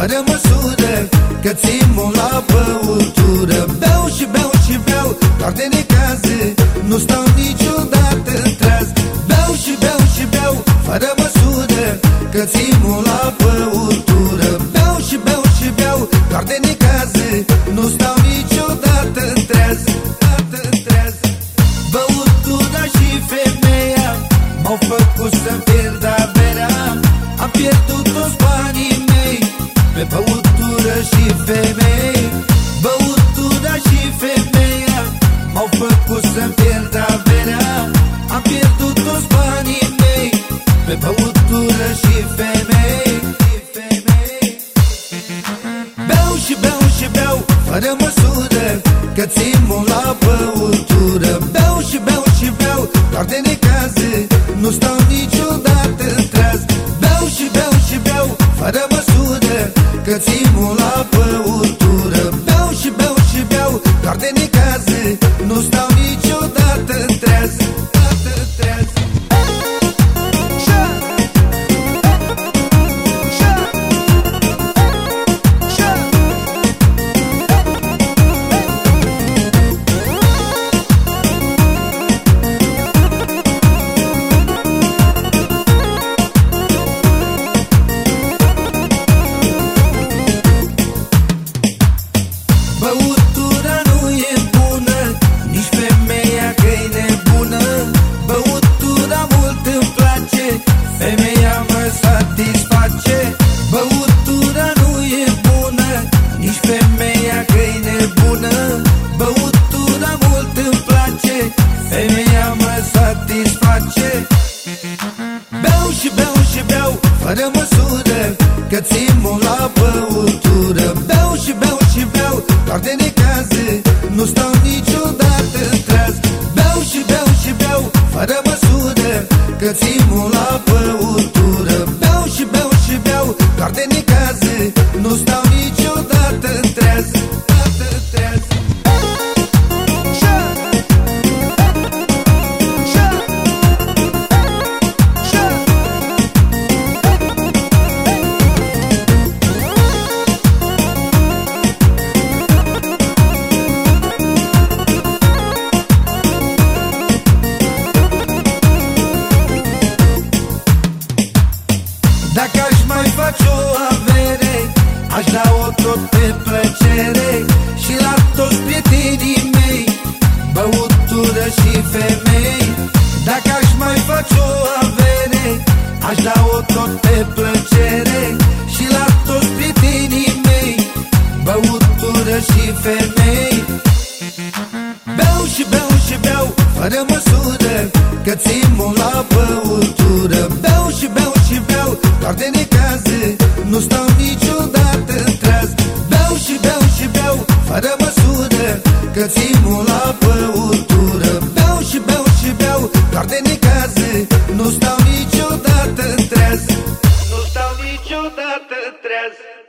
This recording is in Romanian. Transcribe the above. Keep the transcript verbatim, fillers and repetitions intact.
fără măsură, că țin mult la băutură. Beau și beau și beau, doar de necază, nu stau niciodată în treaz. Beau și beau și beau, fără măsură, că țin mult la băutură. Beau și beau și beau, doar de necază, nu stau niciodată în treaz. Băutura și femeia m-au făcut să-mi pierd averea. Am pierdut toți banii mei pe băutură și femei. Băutura și femeia m-au făcut să-mi pierd averea. Am pierdut toți banii mei pe băutură și femei. Beau și beau și beau, fără măsură, că țin mult la băutură. Beau și beau și beau, doar de necază, nu stau niciodată în treaz. Beau și beau și beau, fără măsură, că țin mult la băutură. Beau și beau și beau, doar de necază, nu stau niciodată în treaz. Băutura nu e bună, nici femeia că-i nebună. Băutura mult îmi place, femeia mă satisface. Băutura nu e bună, nici femeia că-i nebună. Băutura mult îmi place, femeia mă satisface. Beau și beau și beau, fără măsură, că țin mult la băutură. Beau și beau și beau, doar de necază, nu stau niciodată în treaz. Beau și beau și beau, fără măsură, că țin mult la băutură. Beau și beau și beau, doar de necază, nu stau niciodată în treaz. Dacă aș mai face o avere, aș da-o tot pe plăcere și la toți prietenii mei, băutură și femei. Dacă aș mai face o avere, aș da-o tot pe plăcere și la toți prietenii mei, băutură și femei. Beau și beau și beau, fără măsură, că țin mult la băutură. Beau și beau și beau, doar de necază, nu stau niciodată în treaz. Beau și beau și beau, fără măsură, că țin mult la băutură. Beau și beau și beau, doar de necază, nu stau niciodată în treaz. Nu stau niciodată în treaz.